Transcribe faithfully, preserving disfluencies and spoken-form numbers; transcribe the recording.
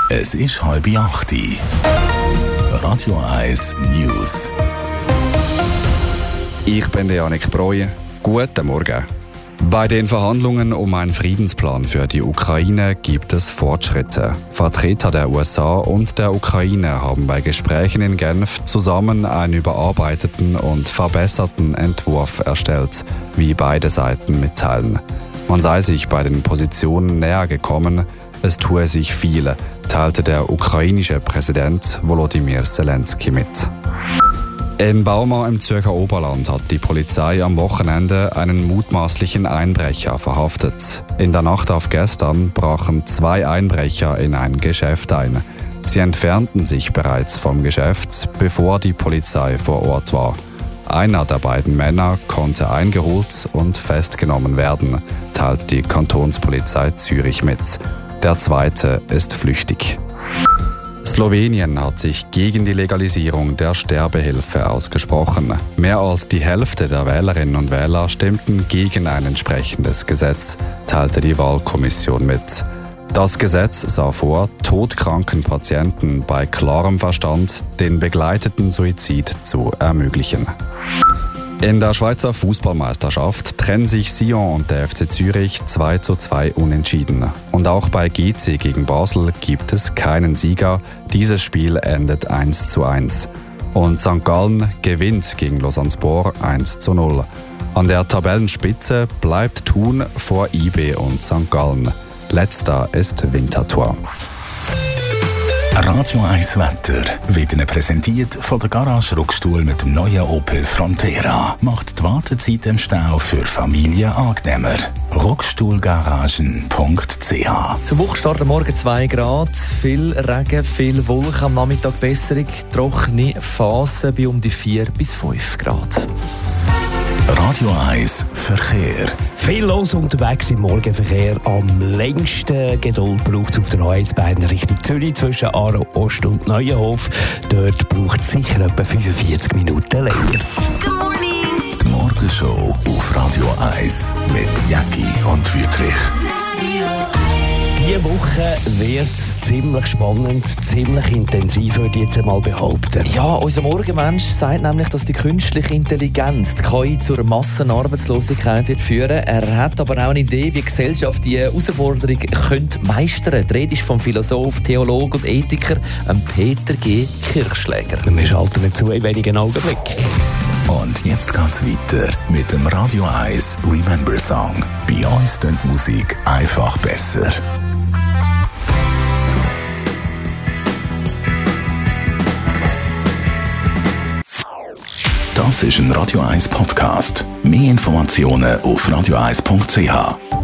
Es ist halb acht. Radio eins News. Ich bin der Janik Breu. Guten Morgen. Bei den Verhandlungen um einen Friedensplan für die Ukraine gibt es Fortschritte. Vertreter der U S A und der Ukraine haben bei Gesprächen in Genf zusammen einen überarbeiteten und verbesserten Entwurf erstellt, wie beide Seiten mitteilen. Man sei sich bei den Positionen näher gekommen, es tue sich viel, teilte der ukrainische Präsident Volodymyr Zelensky mit. In Bauma im Zürcher Oberland hat die Polizei am Wochenende einen mutmaßlichen Einbrecher verhaftet. In der Nacht auf gestern brachen zwei Einbrecher in ein Geschäft ein. Sie entfernten sich bereits vom Geschäft, bevor die Polizei vor Ort war. Einer der beiden Männer konnte eingeholt und festgenommen werden, teilt die Kantonspolizei Zürich mit. Der zweite ist flüchtig. Slowenien hat sich gegen die Legalisierung der Sterbehilfe ausgesprochen. Mehr als die Hälfte der Wählerinnen und Wähler stimmten gegen ein entsprechendes Gesetz, teilte die Wahlkommission mit. Das Gesetz sah vor, todkranken Patienten bei klarem Verstand den begleiteten Suizid zu ermöglichen. In der Schweizer Fußballmeisterschaft trennen sich Sion und der F C Zürich zwei zu zwei unentschieden. Und auch bei G C gegen Basel gibt es keinen Sieger. Dieses Spiel endet eins zu eins. Und Sankt Gallen gewinnt gegen Lausanne-Sport eins zu null. An der Tabellenspitze bleibt Thun vor I B und Sankt Gallen. Letzter ist Winterthur. Radio eins Wetter wird Ihnen präsentiert von der Garage Ruckstuhl mit dem neuen Opel Frontera. Macht die Wartezeit im Stau für Familien angenehmer. ruckstuhlgaragen punkt c h. Zum Wochenstart am Morgen zwei Grad, viel Regen, viel Wolken, am Nachmittag Besserung, trockene Phasen bei um die vier bis fünf Grad. Radio eins Verkehr. Viel los unterwegs im Morgenverkehr. Am längsten Geduld braucht es auf der A eins beiden Richtung Zürich zwischen Aarau Ost und Neuenhof. Dort braucht es sicher etwa fünfundvierzig Minuten länger. Die Morgenshow auf Radio eins mit Jacki und Wüthrich. Diese Woche wird es ziemlich spannend, ziemlich intensiv, würde ich jetzt einmal behaupten. Ja, unser Morgenmensch sagt nämlich, dass die künstliche Intelligenz, die K I, zur Massenarbeitslosigkeit wird führen. Er hat aber auch eine Idee, wie die Gesellschaft diese Herausforderung könnte meistern. Die Rede ist vom Philosoph, Theologen und Ethiker Peter G. Kirchschläger. Wir schalten nicht zu in wenigen Augenblicken. Und jetzt geht's weiter mit dem Radio eins Remember Song. Bei uns klingt Musik einfach besser. Das ist ein Radio eins Podcast. Mehr Informationen auf radio eins punkt c h.